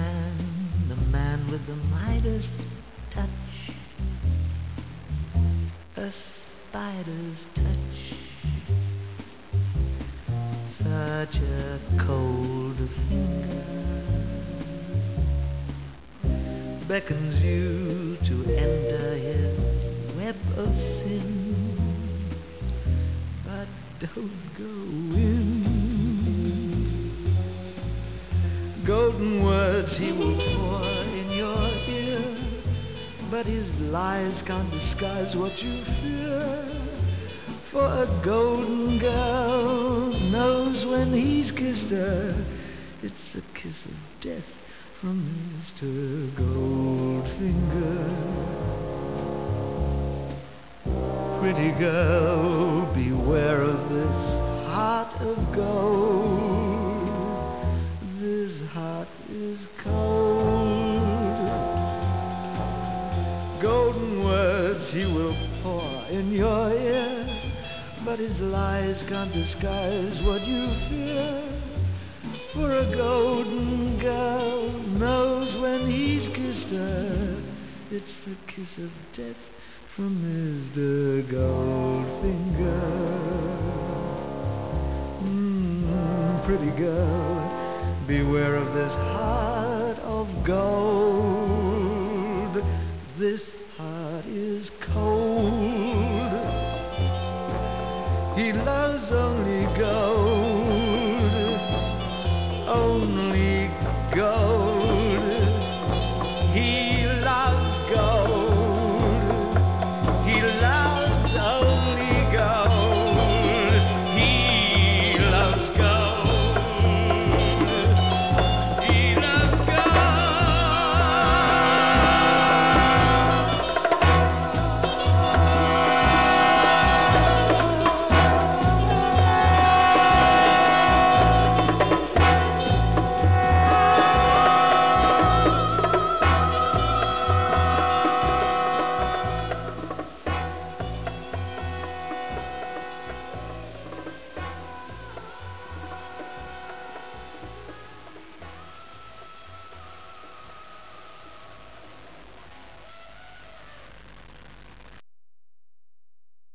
the man with the Midas touch, a spider's touch, such a cold finger beckons you to enter his web of sin, but don't go in. Golden words he will pour in your ear, but his lies can't disguise what you fear. For a golden girl knows when he's kissed her, it's the kiss of death from Mr. Goldfinger. Pretty girl, beware of this heart of gold. This heart is cold. Golden words he will pour in your ear, but his lies can't disguise what you fear. For a golden girl knows when he's kissed her, it's the kiss of death from Mr. Goldfinger. Pretty girl, beware of this heart of gold. This heart is cold. He loves only gold, only gold. He